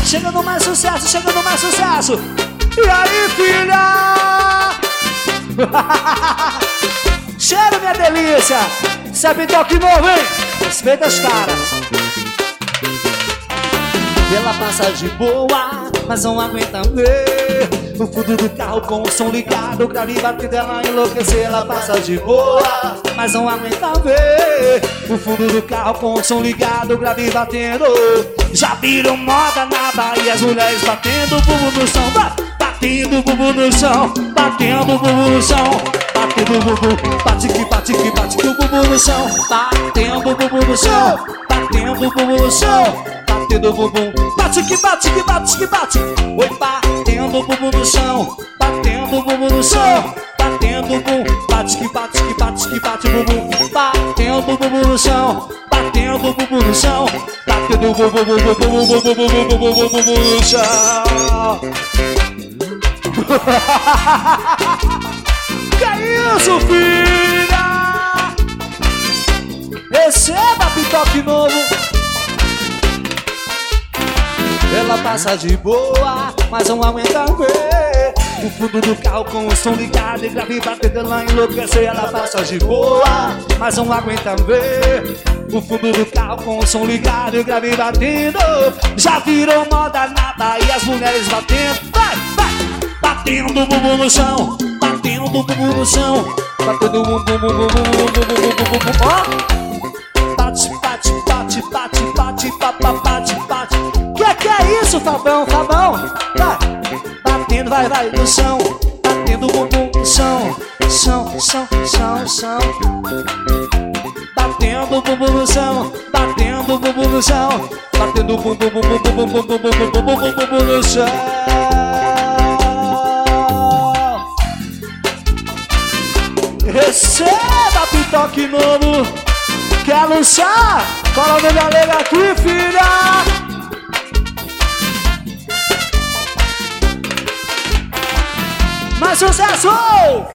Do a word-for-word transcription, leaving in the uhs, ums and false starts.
Chegando mais sucesso, chegando mais sucesso. E aí, filha? Cheiro, minha delícia. Sabe toque novo, hein? Respeita as caras. Ela passa de boa, mas não aguenta ver. No fundo do carro com o som ligado, o grave batendo, ela enlouquecer. Ela passa de boa, mas não aguenta ver. No fundo do carro com o som ligado, o grave batendo. Já viram moda na Bahia, as mulheres batendo bumbum no chão. Batendo bumbum no chão, batendo bumbum no chão. Batendo bumbum, bate que bate que bate que o bumbum no chão. Batendo bumbum no chão, batendo bumbum no chão. Batendo bumbum, bate que bate que bate que bate. Oi, batendo bumbum no chão, batendo bumbum no chão. Batendo bumbum, bate que bate que bate que bate bumbum. Batendo bumbum no chão, batendo bumbum no chão. Batendo bumbum bumbum bumbum bumbum bumbum bumbum bumbum no chão. Que isso, filha? Receba pitoque novo. Ela passa de boa, mas não aguenta ver. No fundo do carro com o som ligado e grave batendo, ela enlouquecer. Ela passa de boa, mas não aguenta ver. No fundo do carro com o som ligado e grave batendo. Já virou moda na Bahia, as mulheres batendo. Vai, vai, batendo bumbum no chão, batendo bumbum no chão. Batendo bumbum bumbum bumbum bumbum bumbum bumbum. Ó, bate, bate, bate, bate, bate, bate, bate, bate. Que que é isso, Fabão, Fabão? Vai, batendo, vai, vai, no chão. Batendo o bumbum no chão. Chão, chão, chão, chão. Batendo o bumbum no chão. Batendo o bumbum no chão. Batendo o bumbum, bumbum, bumbum, bumbum, bumbum, bumbum, bumbum, bumbum no chão. Receba pitoque novo. Quer luxar? Cola no galera aqui, filha. Mais sucesso!